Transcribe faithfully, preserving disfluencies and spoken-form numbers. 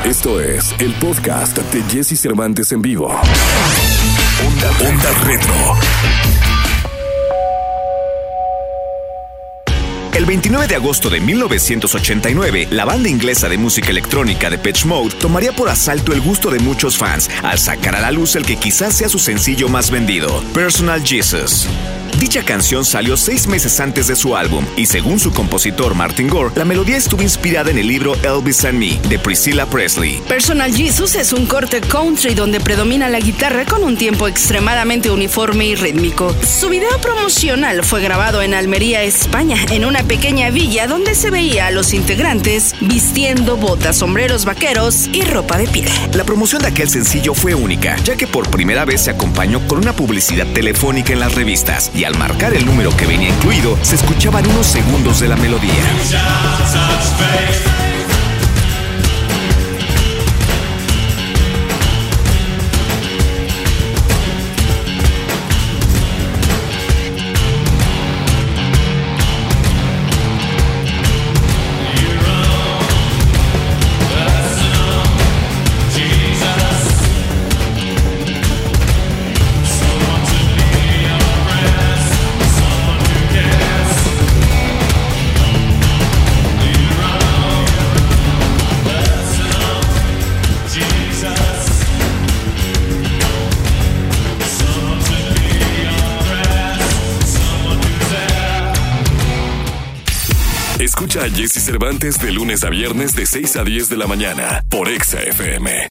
Esto es el podcast de Jesse Cervantes en vivo. Onda, Onda Retro. El veintinueve de agosto de mil novecientos ochenta y nueve, la banda inglesa de música electrónica Depeche Mode tomaría por asalto el gusto de muchos fans al sacar a la luz el que quizás sea su sencillo más vendido, Personal Jesus. Dicha canción salió seis meses antes de su álbum y según su compositor Martin Gore, la melodía estuvo inspirada en el libro Elvis and Me de Priscilla Presley. Personal Jesus es un corte country donde predomina la guitarra con un tiempo extremadamente uniforme y rítmico. Su video promocional fue grabado en Almería, España, en una pequeña villa donde se veía a los integrantes vistiendo botas, sombreros vaqueros y ropa de piel. La promoción de aquel sencillo fue única, ya que por primera vez se acompañó con una publicidad telefónica en las revistas y al marcar el número que venía incluido, se escuchaban unos segundos de la melodía. Escucha a Jesse Cervantes de lunes a viernes de seis a diez de la mañana por Exa F M.